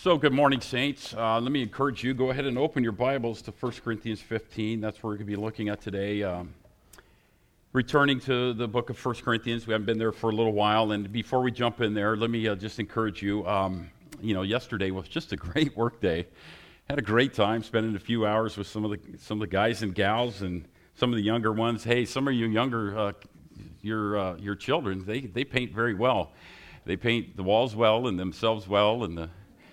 So good morning, Saints. Let me encourage you, go ahead and open your Bibles to 1 Corinthians 15. That's what we're going to be looking at today. Returning to the book of 1 Corinthians. We haven't been there for a little while. And before we jump in there, let me just encourage you. Yesterday was just a great work day. Had a great time spending a few hours with some of the guys and gals and some of the younger ones. Hey, some of you younger, your children, they paint very well. They paint the walls well and themselves well and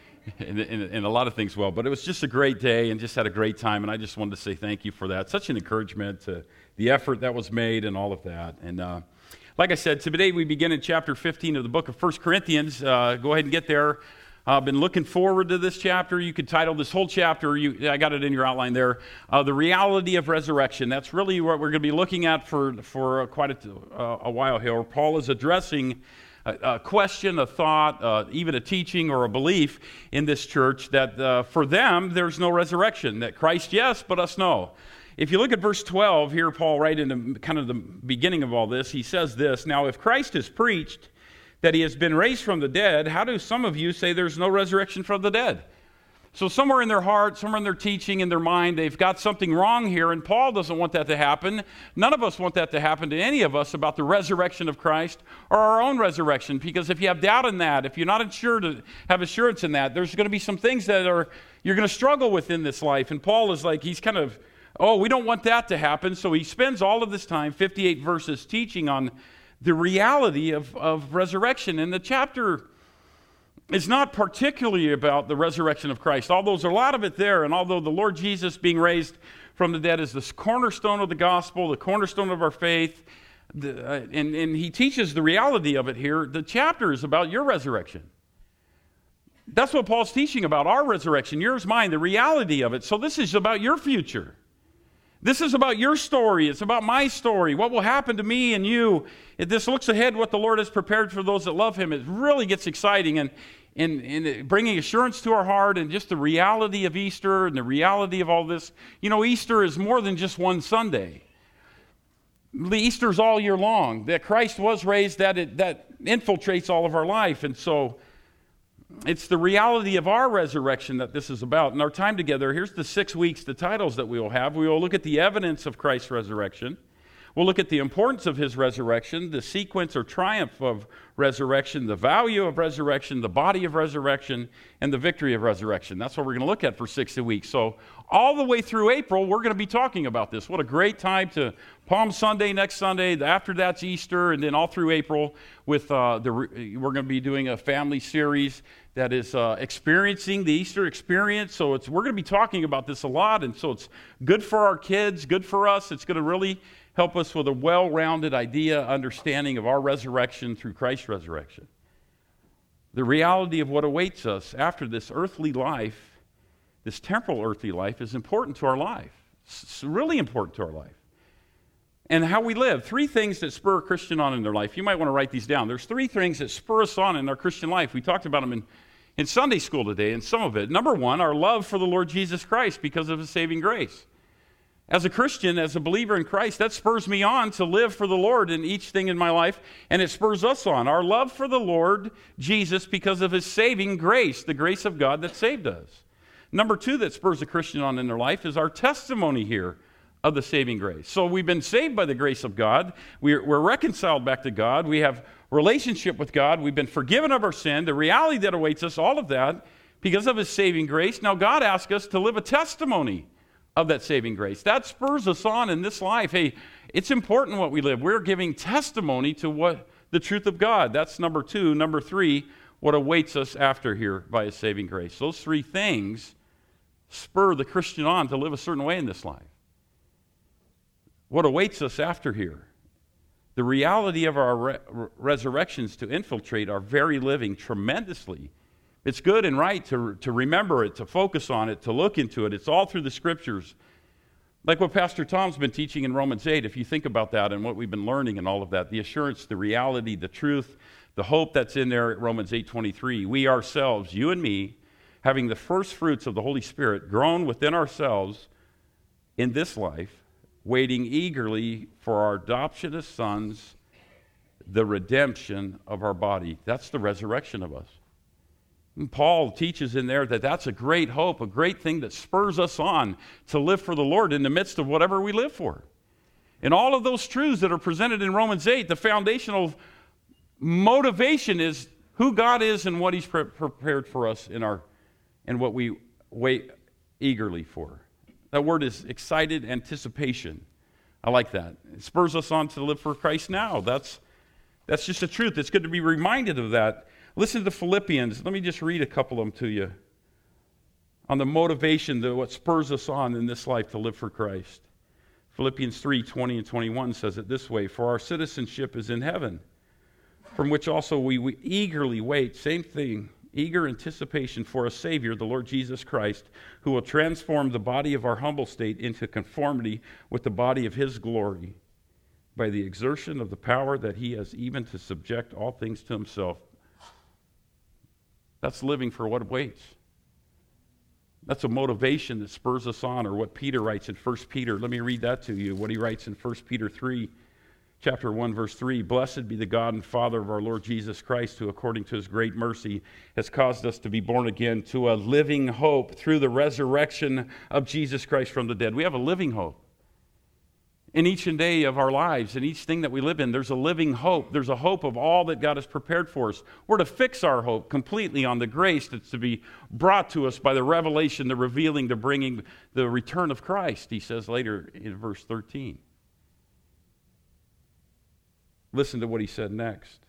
a lot of things well. But it was just a great day and just had a great time. And I just wanted to say thank you for that. Such an encouragement to the effort that was made and all of that. And like I said, today we begin in chapter 15 of the book of 1 Corinthians. Go ahead and get there. I've been looking forward to this chapter. You could title this whole chapter, I got it in your outline there, The Reality of Resurrection. That's really what we're going to be looking at for quite a while here. Paul is addressing a question, a thought, even a teaching or a belief in this church that for them there's no resurrection, that Christ yes, but us no. If you look at verse 12 here, Paul, right in the, kind of the beginning of all this, he says this, "Now if Christ is preached that he has been raised from the dead, how do some of you say there's no resurrection from the dead?" So somewhere in their heart, somewhere in their teaching, in their mind, they've got something wrong here, and Paul doesn't want that to happen. None of us want that to happen to any of us about the resurrection of Christ or our own resurrection, because if you have doubt in that, if you're not sure to have assurance in that, there's going to be some things that you're going to struggle with in this life. And Paul is like, he's kind of, we don't want that to happen. So he spends all of this time, 58 verses, teaching on the reality of resurrection. And the chapter is not particularly about the resurrection of Christ, although there's a lot of it there. And although the Lord Jesus being raised from the dead is the cornerstone of the gospel, the cornerstone of our faith, and he teaches the reality of it here, the chapter is about your resurrection. That's what Paul's teaching about, our resurrection, yours, mine, the reality of it. So this is about your future. This is about your story. It's about my story. What will happen to me and you? This looks ahead what the Lord has prepared for those that love him. It really gets exciting and bringing assurance to our heart and just the reality of Easter and the reality of all this. You know, Easter is more than just one Sunday. Easter's all year long. That Christ was raised, that infiltrates all of our life. And so it's the reality of our resurrection that this is about. In our time together, here's the 6 weeks, the titles that we will have. We will look at the evidence of Christ's resurrection. We'll look at the importance of his resurrection, the sequence or triumph of resurrection, the value of resurrection, the body of resurrection, and the victory of resurrection. That's what we're going to look at for 6 weeks. So all the way through April, we're going to be talking about this. What a great time to Palm Sunday next Sunday. After that's Easter, and then all through April with we're going to be doing a family series that is experiencing the Easter experience. So we're going to be talking about this a lot, and so it's good for our kids, good for us. It's going to really help us with a well-rounded idea, understanding of our resurrection through Christ's resurrection. The reality of what awaits us after this earthly life, this temporal earthly life, is important to our life. It's really important to our life. And how we live. 3 things that spur a Christian on in their life. You might want to write these down. There's 3 things that spur us on in our Christian life. We talked about them in Sunday school today, and some of it. Number 1, our love for the Lord Jesus Christ because of his saving grace. As a Christian, as a believer in Christ, that spurs me on to live for the Lord in each thing in my life, and it spurs us on. Our love for the Lord Jesus because of his saving grace, the grace of God that saved us. Number 2 that spurs a Christian on in their life is our testimony here of the saving grace. So we've been saved by the grace of God. We're reconciled back to God. We have relationship with God. We've been forgiven of our sin. The reality that awaits us, all of that, because of his saving grace. Now God asks us to live a testimony of that saving grace. That spurs us on in this life. Hey, it's important what we live. We're giving testimony to what the truth of God. That's number 2. Number 3, what awaits us after here by his saving grace. Those 3 things spur the Christian on to live a certain way in this life. What awaits us after here. The reality of our resurrections to infiltrate our very living tremendously. It's good and right to remember it, to focus on it, to look into it. It's all through the Scriptures. Like what Pastor Tom's been teaching in Romans 8, if you think about that and what we've been learning and all of that, the assurance, the reality, the truth, the hope that's in there at Romans 8:23. We ourselves, you and me, having the first fruits of the Holy Spirit grown within ourselves in this life, waiting eagerly for our adoption as sons, the redemption of our body. That's the resurrection of us. And Paul teaches in there that that's a great hope, a great thing that spurs us on to live for the Lord in the midst of whatever we live for. And all of those truths that are presented in Romans 8, the foundational motivation is who God is and what he's prepared for us and what we wait eagerly for. That word is excited anticipation. I like that. It spurs us on to live for Christ now. That's just the truth. It's good to be reminded of that. Listen to Philippians. Let me just read a couple of them to you on the motivation, what spurs us on in this life to live for Christ. Philippians 3:20 and 21 says it this way, "For our citizenship is in heaven, from which also we eagerly wait," same thing, eager anticipation for a Savior, the Lord Jesus Christ, who will transform the body of our humble state into conformity with the body of his glory by the exertion of the power that he has, even to subject all things to himself. That's living for what awaits. That's a motivation that spurs us on, or what Peter writes in 1 Peter. Let me read that to you, what he writes in 1 Peter 3, chapter 1, verse 3. "Blessed be the God and Father of our Lord Jesus Christ, who according to his great mercy has caused us to be born again to a living hope through the resurrection of Jesus Christ from the dead." We have a living hope. In each and day of our lives, in each thing that we live in, there's a living hope. There's a hope of all that God has prepared for us. We're to fix our hope completely on the grace that's to be brought to us by the revelation, the revealing, the bringing, the return of Christ, he says later in verse 13. Listen to what he said next.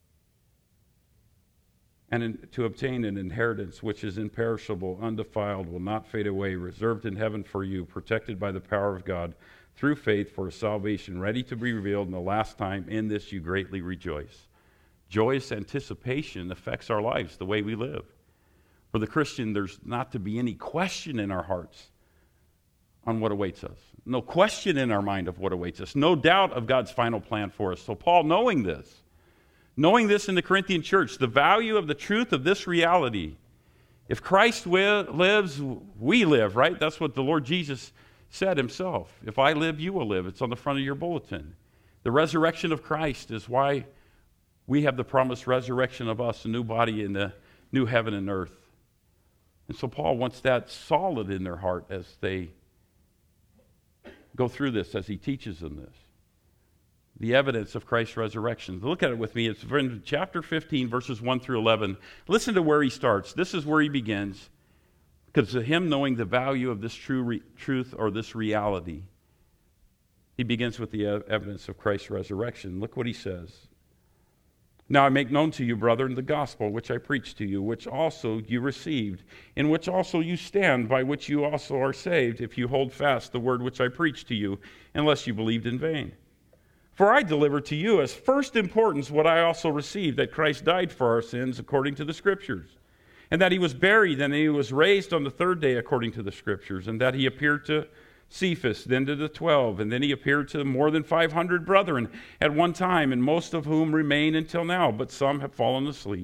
"And to obtain an inheritance which is imperishable, undefiled, will not fade away, reserved in heaven for you, protected by the power of God, through faith for a salvation ready to be revealed in the last time. In this you greatly rejoice." Joyous anticipation affects our lives, the way we live. For the Christian, there's not to be any question in our hearts on what awaits us. No question in our mind of what awaits us. No doubt of God's final plan for us. So Paul, knowing this in the Corinthian church, the value of the truth of this reality, if Christ lives, we live, right? That's what the Lord Jesus said himself. If I live, you will live. It's on the front of your bulletin. The resurrection of Christ is why we have the promised resurrection of us, a new body in the new heaven and earth. And so Paul wants that solid in their heart as they go through this, as he teaches them this. The evidence of Christ's resurrection. Look at it with me. It's in chapter 15, verses 1 through 11. Listen to where he starts. This is where he begins. Because of him knowing the value of this truth or this reality, he begins with the evidence of Christ's resurrection. Look what he says. "Now I make known to you, brethren, the gospel which I preached to you, which also you received, in which also you stand, by which you also are saved, if you hold fast the word which I preached to you, unless you believed in vain. For I delivered to you as first importance what I also received, that Christ died for our sins according to the Scriptures, and that he was buried, and he was raised on the third day according to the Scriptures, and that he appeared to Cephas, then to the 12, and then he appeared to more than 500 brethren at one time, and most of whom remain until now, but some have fallen asleep.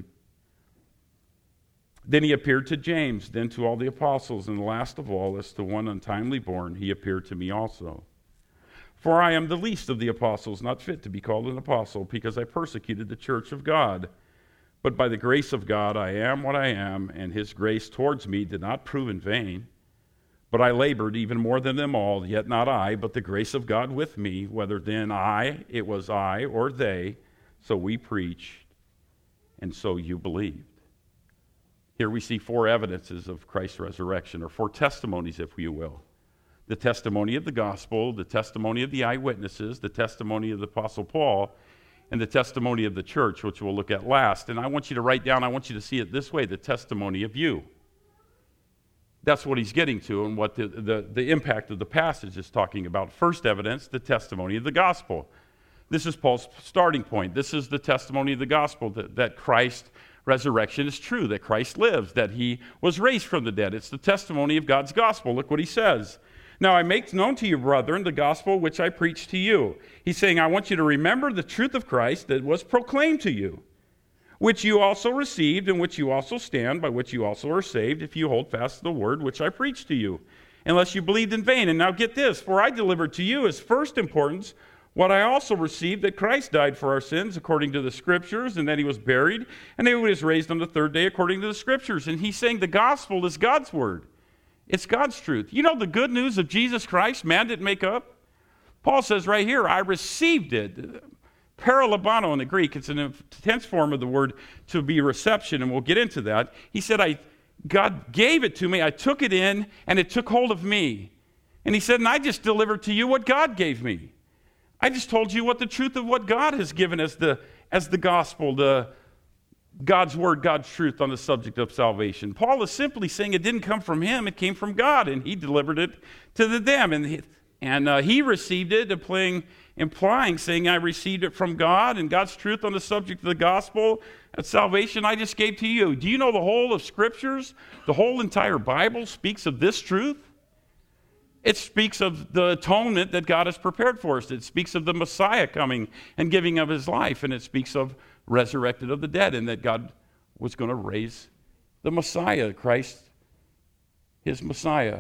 Then he appeared to James, then to all the apostles, and last of all, as to one untimely born, he appeared to me also. For I am the least of the apostles, not fit to be called an apostle, because I persecuted the church of God. But by the grace of God I am what I am, and his grace towards me did not prove in vain. But I labored even more than them all, yet not I, but the grace of God with me, whether then it was I, or they, so we preached, and so you believed." Here we see 4 evidences of Christ's resurrection, or 4 testimonies, if you will. The testimony of the gospel, the testimony of the eyewitnesses, the testimony of the Apostle Paul, and the testimony of the church, which we'll look at last. And I want you to write down, I want you to see it this way, the testimony of you. That's what he's getting to, and what the impact of the passage is talking about. First evidence, the testimony of the gospel. This is Paul's starting point. This is the testimony of the gospel, that Christ's resurrection is true, that Christ lives, that he was raised from the dead. It's the testimony of God's gospel. Look what he says. "Now I make known to you, brethren, the gospel which I preached to you." He's saying, I want you to remember the truth of Christ that was proclaimed to you, which you also received, in which you also stand, by which you also are saved, if you hold fast the word which I preached to you, unless you believed in vain. And now get this, for I delivered to you as first importance What I also received, that Christ died for our sins according to the Scriptures, and that he was buried, and that he was raised on the third day according to the Scriptures. And he's saying the gospel is God's word. It's God's truth. You know the good news of Jesus Christ, man didn't make up? Paul says right here, I received it. Paralabano in the Greek, it's an intense form of the word to be reception, and we'll get into that. He said, God gave it to me, I took it in, and it took hold of me. And he said, and I just delivered to you what God gave me. I just told you what the truth of what God has given as the gospel, God's word, God's truth on the subject of salvation. Paul is simply saying it didn't come from him, it came from God, and he delivered it to them. And he received it, implying, saying, I received it from God, and God's truth on the subject of the gospel of salvation I just gave to you. Do you know the whole of Scriptures, the whole entire Bible speaks of this truth? It speaks of the atonement that God has prepared for us. It speaks of the Messiah coming and giving of his life, and it speaks of resurrected of the dead, and that God was going to raise the Messiah, Christ, his Messiah,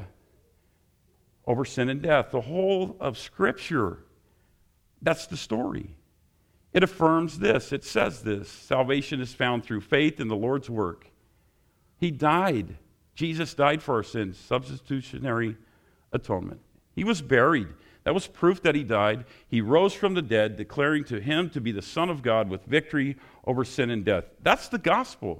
over sin and death. The whole of Scripture, that's the story. It affirms this. It says this. Salvation is found through faith in the Lord's work. He died. Jesus died for our sins, substitutionary atonement. He was buried. That was proof that he died. He rose from the dead, declaring to him to be the Son of God with victory over sin and death. That's the gospel.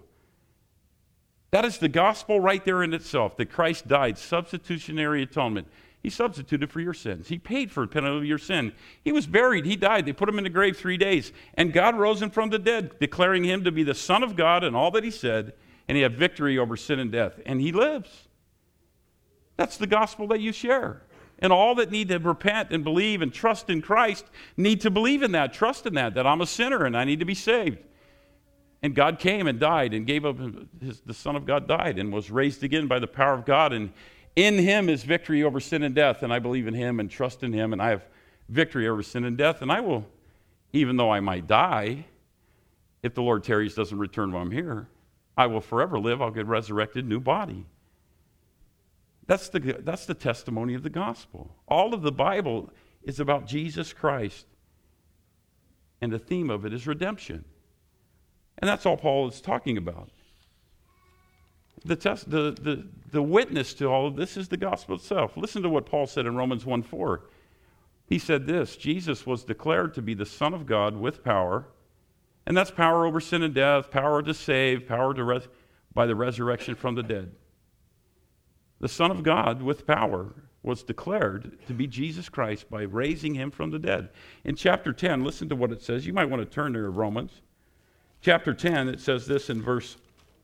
That is the gospel right there in itself, that Christ died, substitutionary atonement. He substituted for your sins. He paid for the penalty of your sin. He was buried. He died. They put him in the grave 3 days. And God rose him from the dead, declaring him to be the Son of God and all that he said, and he had victory over sin and death. And he lives. That's the gospel that you share. And all that need to repent and believe and trust in Christ need to believe in that, trust in that I'm a sinner and I need to be saved. And God came and died and gave up, the Son of God died and was raised again by the power of God. And in him is victory over sin and death. And I believe in him and trust in him, and I have victory over sin and death. And I will, even though I might die, if the Lord tarries, doesn't return while I'm here, I will forever live. I'll get a resurrected new body. That's the testimony of the gospel. All of the Bible is about Jesus Christ, and the theme of it is redemption. And that's all Paul is talking about. The witness to all of this is the gospel itself. Listen to what Paul said in Romans 1:4. He said this, Jesus was declared to be the Son of God with power, and that's power over sin and death, power to save, power by the resurrection from the dead. The Son of God with power was declared to be Jesus Christ by raising him from the dead. In chapter 10, listen to what it says. You might want to turn to Romans. Chapter 10, it says this in verse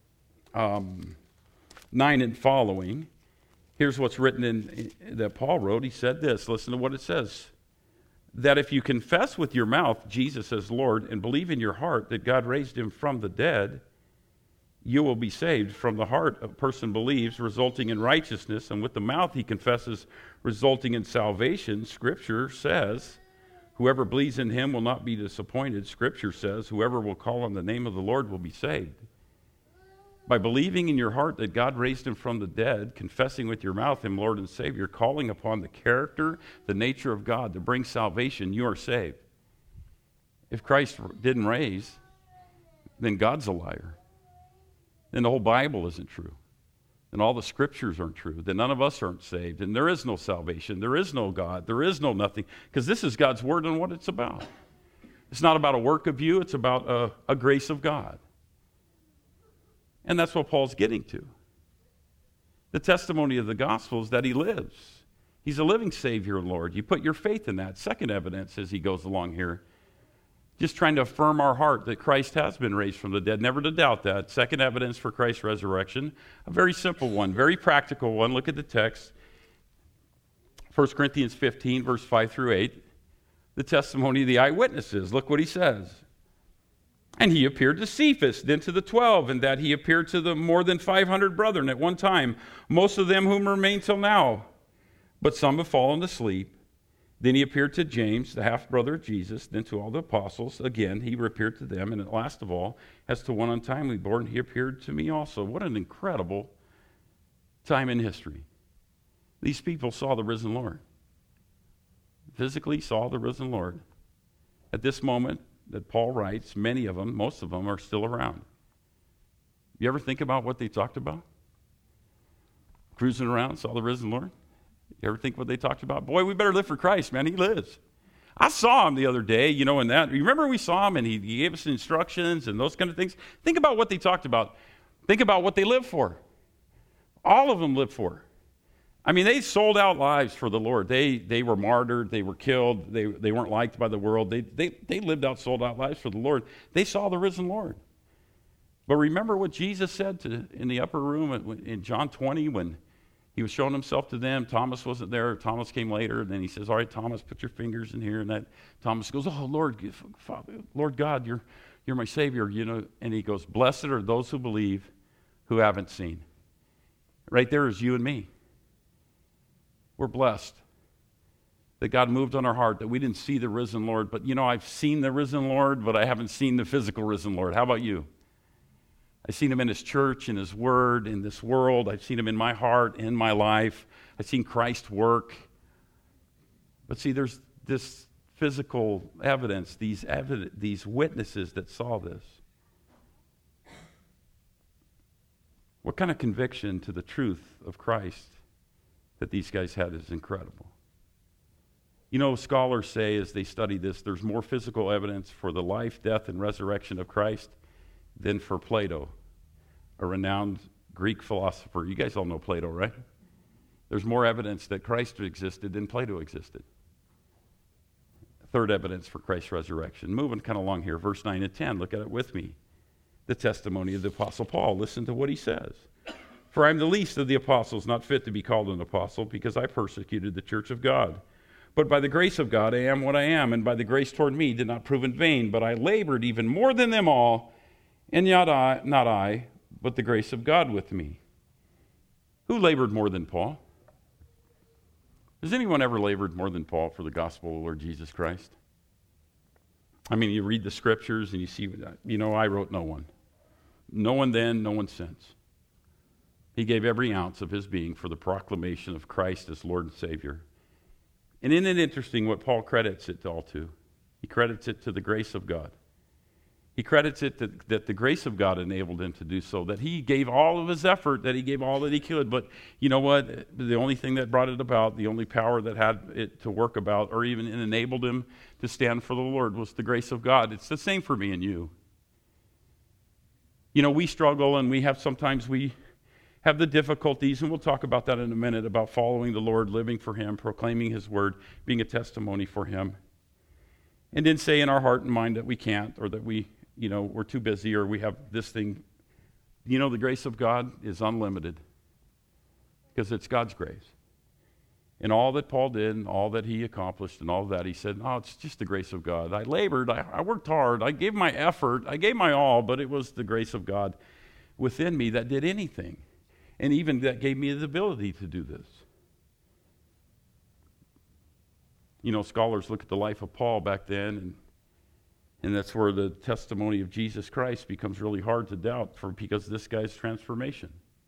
9 and following. Here's what's written that Paul wrote. He said this. Listen to what it says. That if you confess with your mouth Jesus as Lord and believe in your heart that God raised him from the dead, you will be saved. From the heart a person believes, resulting in righteousness, and with the mouth he confesses, resulting in salvation. Scripture says, whoever believes in him will not be disappointed. Scripture says, whoever will call on the name of the Lord will be saved. By believing in your heart that God raised him from the dead, confessing with your mouth him Lord and Savior, calling upon the character, the nature of God to bring salvation, you are saved. If Christ didn't raise, then God's a liar. Then the whole Bible isn't true. Then all the Scriptures aren't true. Then none of us aren't saved. And there is no salvation. There is no God. There is no nothing. Because this is God's Word and what it's about. It's not about a work of you. It's about a grace of God. And that's what Paul's getting to. The testimony of the gospel is that he lives. He's a living Savior and Lord. You put your faith in that. Second evidence as he goes along here. Just trying to affirm our heart that Christ has been raised from the dead, never to doubt that. Second evidence for Christ's resurrection, a very simple one, very practical one. Look at the text. 1 Corinthians 15, verse 5 through 8. The testimony of the eyewitnesses. Look what he says. And he appeared to Cephas, then to the 12, and that he appeared to the more than 500 brethren at one time, most of them whom remain till now. But some have fallen asleep. Then he appeared to James, the half-brother of Jesus, then to all the apostles. Again, he appeared to them, and at last of all, as to one untimely born, he appeared to me also. What an incredible time in history. These people saw the risen Lord. Physically saw the risen Lord. at this moment that Paul writes, many of them, most of them, are still around. You ever think about what they talked about? Cruising around, saw the risen Lord? You ever think what they talked about? Boy, we better live for Christ, man. He lives. I saw him the other day, in that. You remember we saw him and he gave us instructions and those kind of things? Think about what they talked about. Think about what they lived for. All of them lived for. I mean, they sold out lives for the Lord. They were martyred. They were killed. They weren't liked by the world. They lived out, sold out lives for the Lord. They saw the risen Lord. But remember what Jesus said in the upper room in John 20 when he was showing himself to them. Thomas wasn't there. Thomas came later. And then he says, all right, Thomas, put your fingers in here. And that Thomas goes, oh, Lord, Father, Lord God, you're my Savior. And he goes, blessed are those who believe who haven't seen. Right there is you and me. We're blessed that God moved on our heart, that we didn't see the risen Lord. But, I've seen the risen Lord, but I haven't seen the physical risen Lord. How about you? I've seen him in his church, in his word, in this world. I've seen him in my heart, in my life. I've seen Christ work. But see, there's this physical evidence, these witnesses that saw this. What kind of conviction to the truth of Christ that these guys had is incredible. Scholars say as they study this, there's more physical evidence for the life, death, and resurrection of Christ than for Plato, a renowned Greek philosopher. You guys all know Plato, right? There's more evidence that Christ existed than Plato existed. Third evidence for Christ's resurrection. Moving kind of along here, verse 9 and 10. Look at it with me. The testimony of the Apostle Paul. Listen to what he says. For I am the least of the apostles, not fit to be called an apostle, because I persecuted the church of God. But by the grace of God I am what I am, and by the grace toward me did not prove in vain, but I labored even more than them all, and yet not I, but the grace of God with me. Who labored more than Paul? Has anyone ever labored more than Paul for the gospel of the Lord Jesus Christ? I mean, you read the scriptures and you see, I wrote no one. No one then, no one since. He gave every ounce of his being for the proclamation of Christ as Lord and Savior. And isn't it interesting what Paul credits it all to? He credits it to the grace of God. He credits it that the grace of God enabled him to do so, that he gave all of his effort, that he gave all that he could. But you know what? The only thing that brought it about, the only power that had it to work about, or even enabled him to stand for the Lord, was the grace of God. It's the same for me and you. We struggle and sometimes we have the difficulties, and we'll talk about that in a minute, about following the Lord, living for him, proclaiming his word, being a testimony for him. And then say in our heart and mind that we can't, or that we're too busy, or we have this thing. The grace of God is unlimited because it's God's grace. And all that Paul did and all that he accomplished and all of that, he said, no, it's just the grace of God. I labored, I worked hard, I gave my effort, I gave my all, but it was the grace of God within me that did anything. And even that gave me the ability to do this. Scholars look at the life of Paul back then, and that's where the testimony of Jesus Christ becomes really hard to doubt because of this guy's transformation.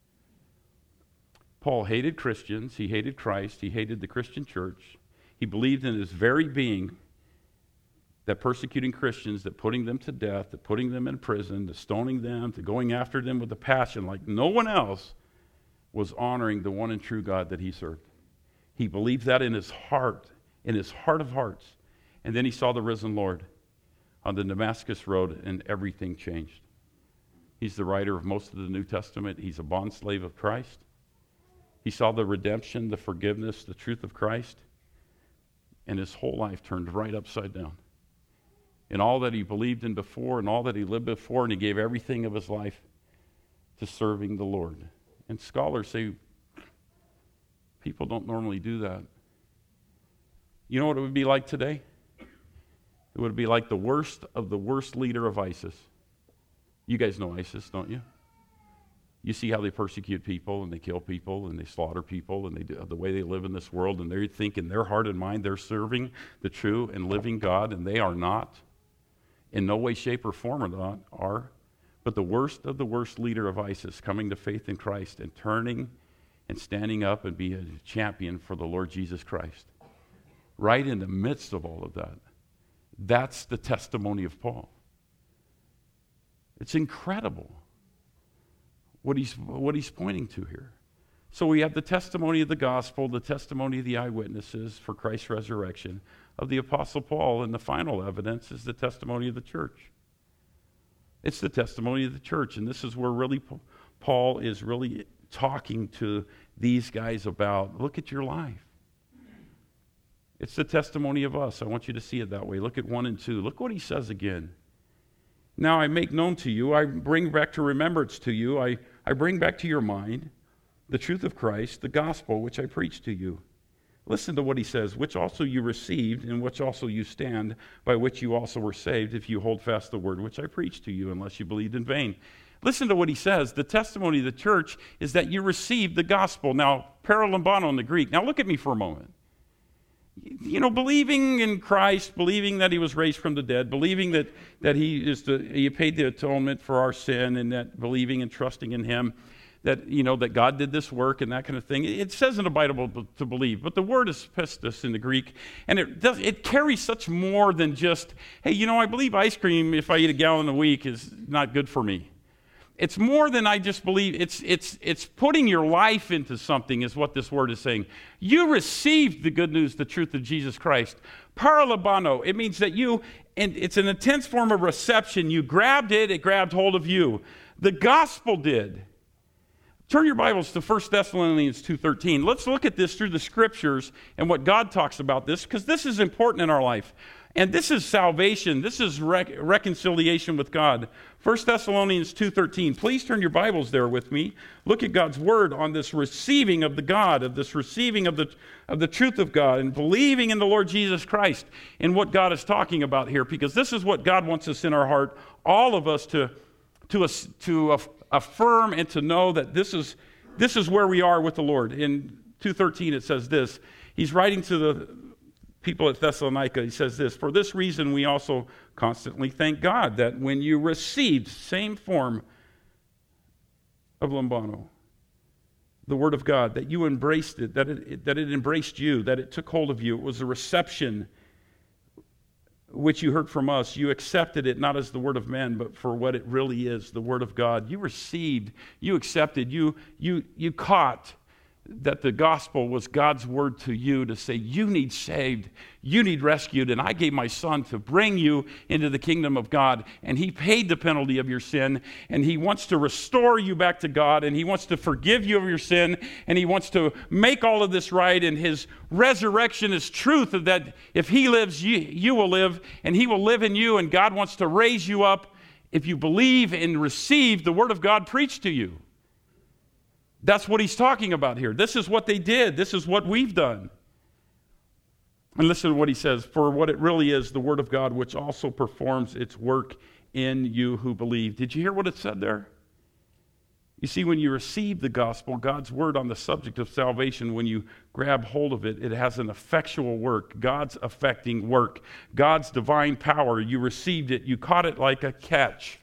Paul hated Christians, he hated Christ, he hated the Christian church. He believed in his very being that persecuting Christians, that putting them to death, that putting them in prison, to stoning them, to going after them with a passion like no one else, was honoring the one and true God that he served. He believed that in his heart of hearts. And then he saw the risen Lord on the Damascus Road, and everything changed. He's the writer of most of the New Testament. He's a bondslave of Christ. He saw the redemption, the forgiveness, the truth of Christ, and his whole life turned right upside down. And all that he believed in before and all that he lived before, and he gave everything of his life to serving the Lord. And scholars say people don't normally do that. You know what it would be like today? It would be like the worst of the worst leader of ISIS. You guys know ISIS, don't you? You see how they persecute people and they kill people and they slaughter people and they do the way they live in this world, and they think in their heart and mind they're serving the true and living God, and they are not. In no way, shape, or form are. But the worst of the worst leader of ISIS coming to faith in Christ and turning and standing up and being a champion for the Lord Jesus Christ. Right in the midst of all of that That's the testimony of Paul. It's incredible what he's pointing to here. So we have the testimony of the gospel, the testimony of the eyewitnesses for Christ's resurrection of the Apostle Paul, and the final evidence is the testimony of the church. It's the testimony of the church, and this is where really Paul is really talking to these guys about, look at your life. It's the testimony of us. I want you to see it that way. Look at 1 and 2. Look what he says again. Now I make known to you, I bring back to remembrance to you, I bring back to your mind the truth of Christ, the gospel which I preached to you. Listen to what he says, which also you received, in which also you stand, by which you also were saved, if you hold fast the word which I preached to you, unless you believed in vain. Listen to what he says. The testimony of the church is that you received the gospel. Now, paralambano in the Greek. Now look at me for a moment. You know, believing in Christ, believing that he was raised from the dead, believing that he paid the atonement for our sin, and that believing and trusting in him, that, you know, that God did this work and that kind of thing. It says in the Bible to believe, but the word is pistis in the Greek, and it carries such more than just, hey, you know, I believe ice cream, if I eat a gallon a week, is not good for me. It's more than I just believe. It's putting your life into something is what this word is saying. You received the good news, the truth of Jesus Christ. Paralambano, it means that and it's an intense form of reception. You grabbed it grabbed hold of you. The gospel did. Turn your Bibles to 1 Thessalonians 2:13. Let's look at this through the scriptures and what God talks about this, because this is important in our life. And this is salvation. This is reconciliation with God. 1 Thessalonians 2:13. Please turn your Bibles there with me. Look at God's word on this receiving of the God, of this receiving of the truth of God, and believing in the Lord Jesus Christ, and what God is talking about here, because this is what God wants us in our heart, all of us to affirm and to know that this is where we are with the Lord. In 2:13 it says this. He's writing to the people at Thessalonica. He says this, for this reason we also constantly thank God that when you received, same form of lambano, the word of God, that you embraced it, that it embraced you, that it took hold of you. It was a reception which you heard from us. You accepted it not as the word of men, but for what it really is, the word of God. You received, you accepted, you caught that the gospel was God's word to you to say, you need saved, you need rescued, and I gave my son to bring you into the kingdom of God, and he paid the penalty of your sin, and he wants to restore you back to God, and he wants to forgive you of your sin, and he wants to make all of this right, and his resurrection is truth, that if he lives, you will live, and he will live in you, and God wants to raise you up if you believe and receive the word of God preached to you. That's what he's talking about here. This is what they did. This is what we've done. And listen to what he says. For what it really is, the word of God, which also performs its work in you who believe. Did you hear what it said there? You see, when you receive the gospel, God's word on the subject of salvation, when you grab hold of it, it has an effectual work, God's affecting work, God's divine power. You received it. You caught it like a catch.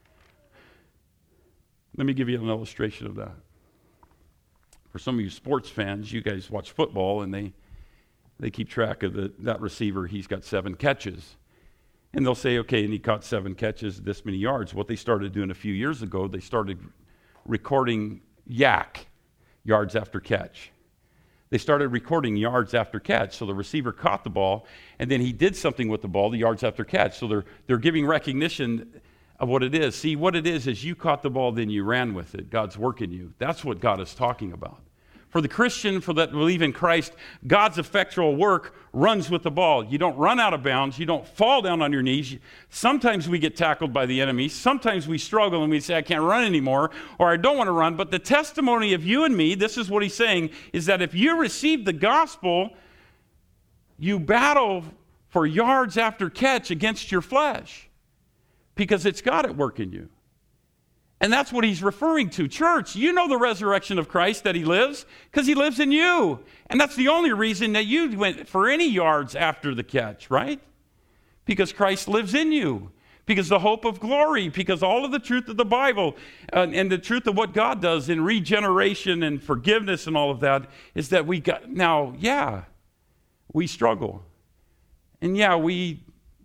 Let me give you an illustration of that. For some of you sports fans, you guys watch football, and they keep track of that receiver. He's got 7 catches. And they'll say, okay, and he caught 7 catches, this many yards. What they started doing a few years ago, they started recording YAC, yards after catch. They started recording yards after catch. So the receiver caught the ball, and then he did something with the ball, the yards after catch. So they're giving recognition of what it is. See, what it is you caught the ball, then you ran with it. God's work in you. That's what God is talking about. For the Christian, for that believe in Christ, God's effectual work runs with the ball. You don't run out of bounds. You don't fall down on your knees. Sometimes we get tackled by the enemy. Sometimes we struggle and we say, I can't run anymore, or I don't want to run. But the testimony of you and me, this is what he's saying, is that if you receive the gospel, you battle for yards after catch against your flesh, because it's God at work in you. And that's what he's referring to. Church, you know the resurrection of Christ, that he lives, because he lives in you. And that's the only reason that you went for any yards after the catch, right? Because Christ lives in you. Because the hope of glory, because all of the truth of the Bible and the truth of what God does in regeneration and forgiveness and all of that is that we struggle. And we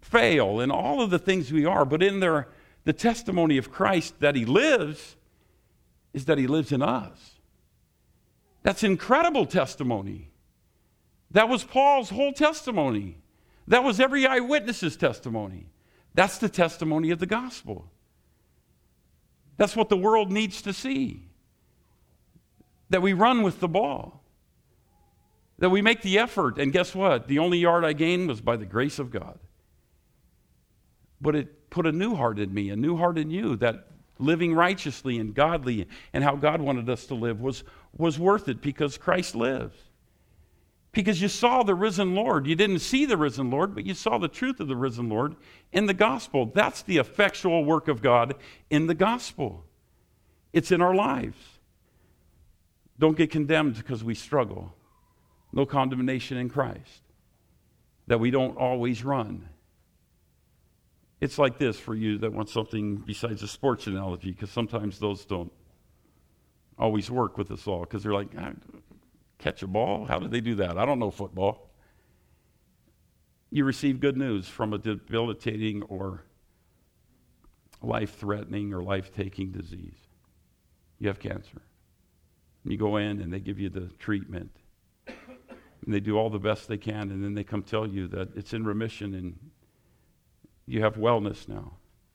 fail, in all of the things we are, but in the testimony of Christ that he lives is that he lives in us. That's incredible testimony. That was Paul's whole testimony. That was every eyewitness's testimony. That's the testimony of the gospel. That's what the world needs to see. That we run with the ball. That we make the effort. And guess what? The only yard I gained was by the grace of God. But it put a new heart in me, a new heart in you, that living righteously and godly and how God wanted us to live was worth it because Christ lives. Because you saw the risen Lord. You didn't see the risen Lord, but you saw the truth of the risen Lord in the gospel. That's the effectual work of God in the gospel. It's in our lives. Don't get condemned because we struggle. No condemnation in Christ. That we don't always run. It's like this for you that want something besides a sports analogy, because sometimes those don't always work with us all, because they're like, catch a ball? How did they do that? I don't know football. You receive good news from a debilitating or life-threatening or life-taking disease. You have cancer. You go in and they give you the treatment. And they do all the best they can, and then they come tell you that it's in remission and you have wellness now.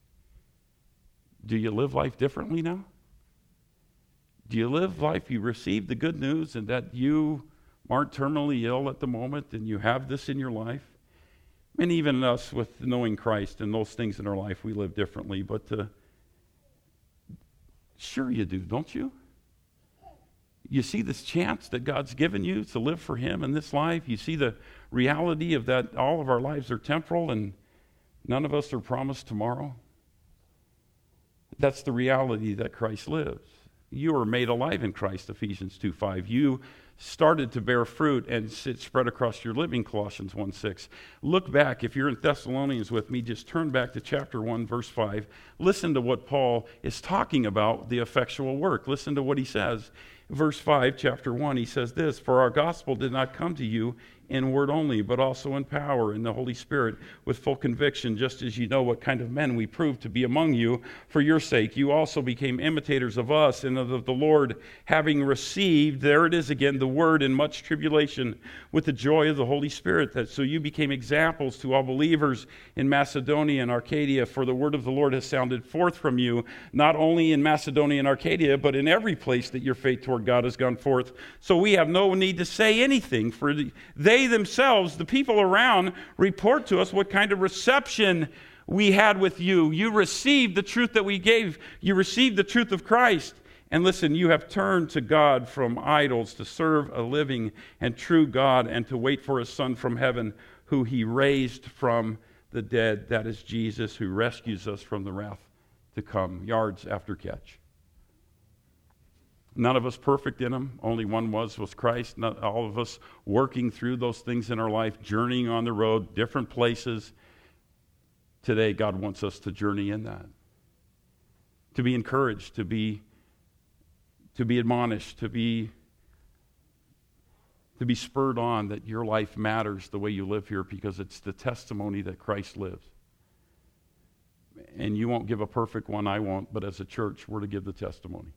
Do you live life differently now? Do you live life, you receive the good news and that you aren't terminally ill at the moment and you have this in your life? And even us with knowing Christ and those things in our life, we live differently. But sure you do, don't you? You see this chance that God's given you to live for him in this life. You see the reality of that all of our lives are temporal and none of us are promised tomorrow. That's the reality that Christ lives. You are made alive in Christ, Ephesians 2:5. You started to bear fruit and spread across your living, Colossians 1:6. Look back, if you're in Thessalonians with me, just turn back to chapter 1, verse 5. Listen to what Paul is talking about, the effectual work. Listen to what he says. Verse 5, chapter 1, he says this, "For our gospel did not come to you in word only, but also in power, in the Holy Spirit, with full conviction, just as you know what kind of men we proved to be among you. For your sake, you also became imitators of us and of the Lord, having received," there it is again, the word, "in much tribulation, with the joy of the Holy Spirit. That so you became examples to all believers in Macedonia and Arcadia, for the word of the Lord has sounded forth from you, not only in Macedonia and Arcadia, but in every place that your faith toward God has gone forth. So we have no need to say anything, for they themselves, the people around, report to us what kind of reception we had with you. You received the truth that we gave. You received the truth of Christ. And listen, you have turned to God from idols to serve a living and true God and to wait for his Son from heaven, who he raised from the dead. That is Jesus, who rescues us from the wrath to come." Yards after catch. None of us perfect in him. Only one was Christ. Not all of us working through those things in our life, journeying on the road, different places. Today, God wants us to journey in that. To be encouraged, to be admonished, to be spurred on that your life matters the way you live here, because it's the testimony that Christ lives. And you won't give a perfect one, I won't, but as a church, we're to give the testimony.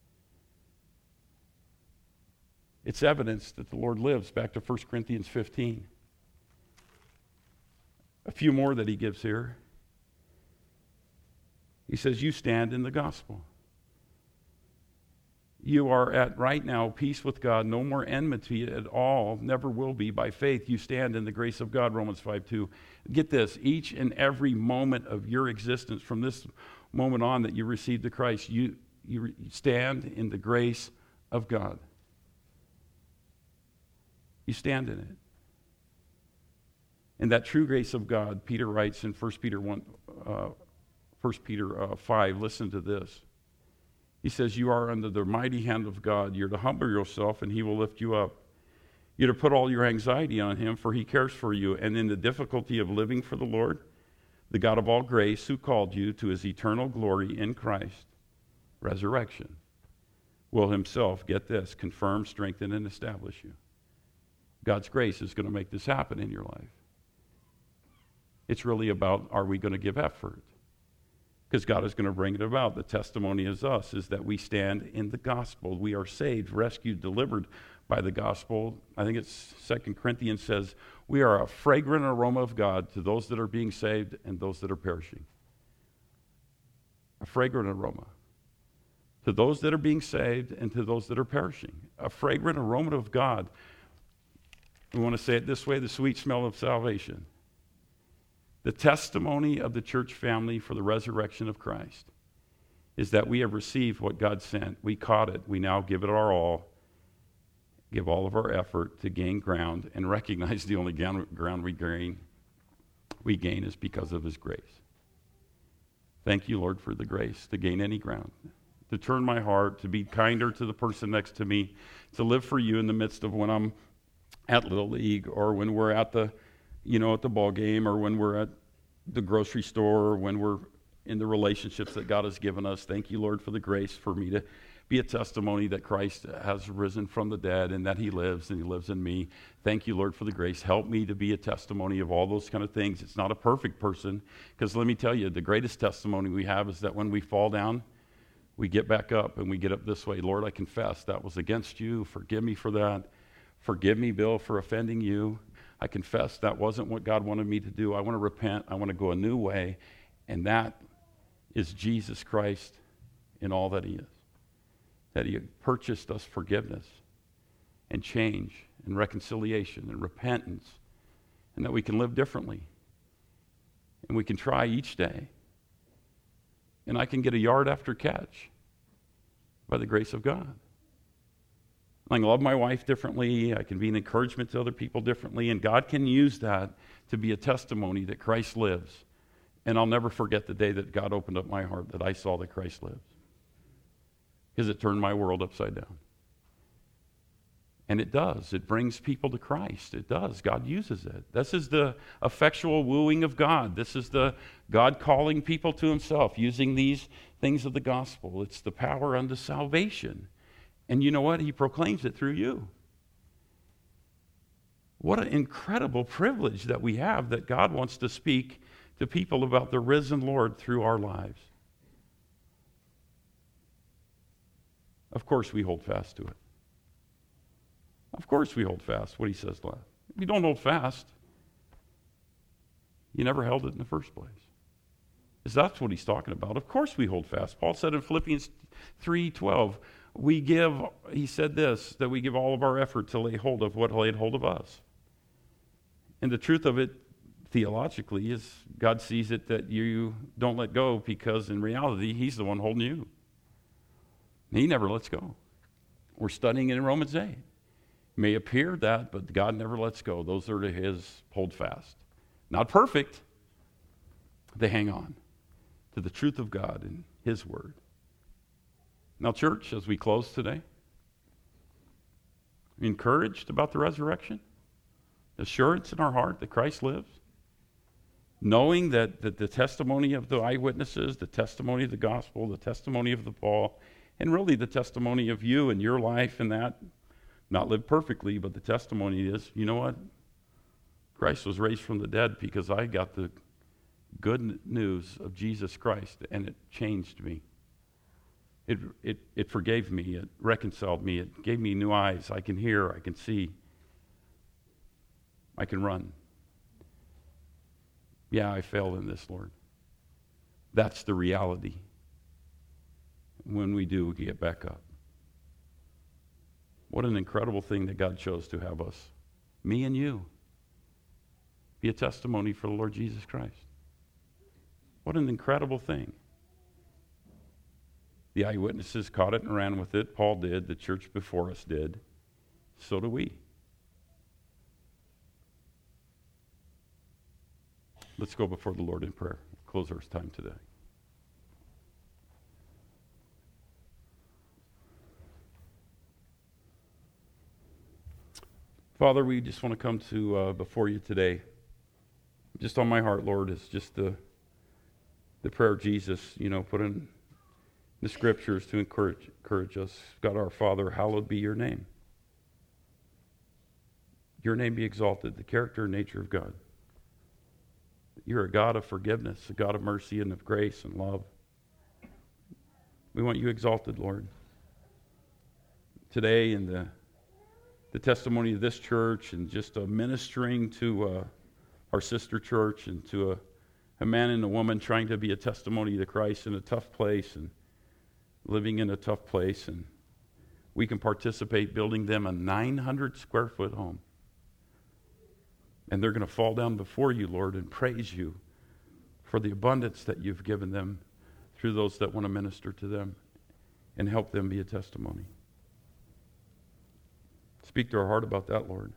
It's evidence that the Lord lives. Back to 1 Corinthians 15. A few more that he gives here. He says, you stand in the gospel. You are at right now peace with God, no more enmity at all, never will be. By faith you stand in the grace of God, Romans 5:2. Get this, each and every moment of your existence from this moment on that you received the Christ, you stand in the grace of God. You stand in it. And that true grace of God, Peter writes in 1 Peter 5, listen to this. He says, you are under the mighty hand of God. You're to humble yourself and he will lift you up. You're to put all your anxiety on him, for he cares for you. And in the difficulty of living for the Lord, the God of all grace, who called you to his eternal glory in Christ, resurrection, will himself, get this, confirm, strengthen, and establish you. God's grace is going to make this happen in your life. It's really about, are we going to give effort? Because God is going to bring it about. The testimony is us, is that we stand in the gospel. We are saved, rescued, delivered by the gospel. I think it's 2 Corinthians says, we are a fragrant aroma of God to those that are being saved and those that are perishing. A fragrant aroma to those that are being saved and to those that are perishing. A fragrant aroma of God. We want to say it this way, the sweet smell of salvation. The testimony of the church family for the resurrection of Christ is that we have received what God sent. We caught it. We now give it our all, give all of our effort to gain ground, and recognize the only ground we gain is because of His grace. Thank you, Lord, for the grace to gain any ground, to turn my heart, to be kinder to the person next to me, to live for you in the midst of when I'm at Little League, or when we're at the ball game, or when we're at the grocery store, or when we're in the relationships that God has given us. Thank you, Lord, for the grace for me to be a testimony that Christ has risen from the dead and that He lives and He lives in me. Thank you, Lord, for the grace. Help me to be a testimony of all those kind of things. It's not a perfect person, because let me tell you, the greatest testimony we have is that when we fall down, we get back up and we get up this way. Lord, I confess that was against you. Forgive me for that. Forgive me, Bill, for offending you. I confess that wasn't what God wanted me to do. I want to repent. I want to go a new way. And that is Jesus Christ in all that He is. That He purchased us forgiveness and change and reconciliation and repentance, and that we can live differently. And we can try each day. And I can get a yard after catch by the grace of God. I can love my wife differently. I can be an encouragement to other people differently. And God can use that to be a testimony that Christ lives. And I'll never forget the day that God opened up my heart, that I saw that Christ lives. Because it turned my world upside down. And it does. It brings people to Christ. It does. God uses it. This is the effectual wooing of God. This is the God calling people to Himself, using these things of the gospel. It's the power unto salvation. And you know what? He proclaims it through you. What an incredible privilege that we have, that God wants to speak to people about the risen Lord through our lives. Of course we hold fast to it. Of course we hold fast what He says last. If you don't hold fast, you never held it in the first place. Because that's what He's talking about. Of course we hold fast. Paul said in Philippians 3:12, he said this, that we give all of our effort to lay hold of what laid hold of us. And the truth of it, theologically, is God sees it that you don't let go, because in reality, He's the one holding you. He never lets go. We're studying in Romans 8. It may appear that, but God never lets go. Those are to His hold fast. Not perfect. They hang on to the truth of God and His Word. Now, church, as we close today, encouraged about the resurrection, assurance in our heart that Christ lives, knowing that the testimony of the eyewitnesses, the testimony of the gospel, the testimony of the Paul, and really the testimony of you and your life, and that, not lived perfectly, but the testimony is, you know what? Christ was raised from the dead because I got the good news of Jesus Christ, and it changed me. It forgave me. It reconciled me. It gave me new eyes. I can hear. I can see. I can run. Yeah, I failed in this, Lord. That's the reality. When we do, we get back up. What an incredible thing that God chose to have us, me and you, be a testimony for the Lord Jesus Christ. What an incredible thing. The eyewitnesses caught it and ran with it. Paul did. The church before us did. So do we. Let's go before the Lord in prayer. Close our time today. Father, we just want to come to before you today. Just on my heart, Lord, is just the prayer of Jesus, put in the scriptures to encourage us. God our Father, hallowed be your name. Your name be exalted, the character and nature of God. You're a God of forgiveness, a God of mercy and of grace and love. We want you exalted, Lord. Today in the testimony of this church and just ministering to our sister church and to a man and a woman trying to be a testimony to Christ in a tough place and living in a tough place, and we can participate building them a 900 square foot home. And they're going to fall down before you, Lord, and praise you for the abundance that you've given them through those that want to minister to them and help them be a testimony. Speak to our heart about that, Lord.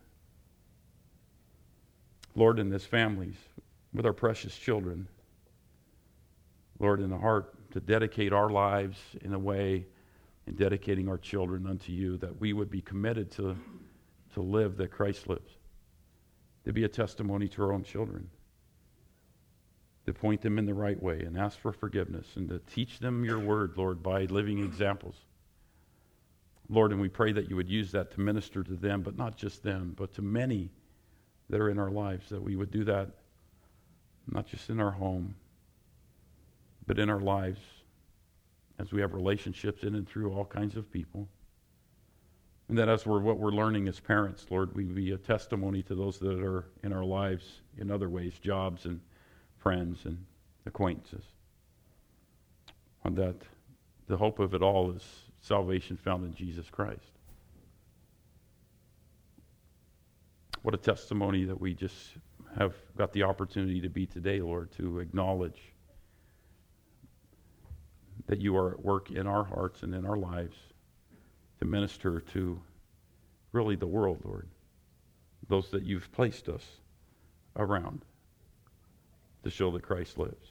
Lord, in this families, with our precious children, Lord, in the heart to dedicate our lives in a way in dedicating our children unto you, that we would be committed to live that Christ lives, to be a testimony to our own children, to point them in the right way and ask for forgiveness and to teach them your word, Lord, by living examples. Lord, and we pray that you would use that to minister to them, but not just them, but to many that are in our lives, that we would do that not just in our home, but in our lives as we have relationships in and through all kinds of people. And that as what we're learning as parents, Lord, we be a testimony to those that are in our lives in other ways, jobs and friends and acquaintances. And that the hope of it all is salvation found in Jesus Christ. What a testimony that we just have got the opportunity to be today, Lord, to acknowledge that you are at work in our hearts and in our lives to minister to really the world, Lord, those that you've placed us around to show that Christ lives.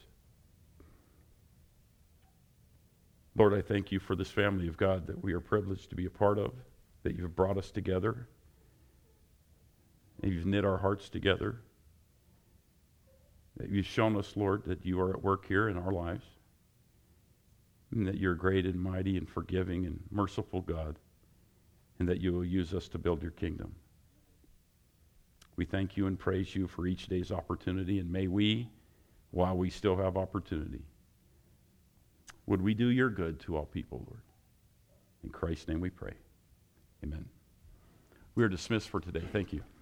Lord, I thank you for this family of God that we are privileged to be a part of, that you've brought us together, and you've knit our hearts together, that you've shown us, Lord, that you are at work here in our lives, and that you're great and mighty and forgiving and merciful God, and that you will use us to build your kingdom. We thank you and praise you for each day's opportunity, and may we, while we still have opportunity, would we do your good to all people, Lord. In Christ's name we pray. Amen. We are dismissed for today. Thank you.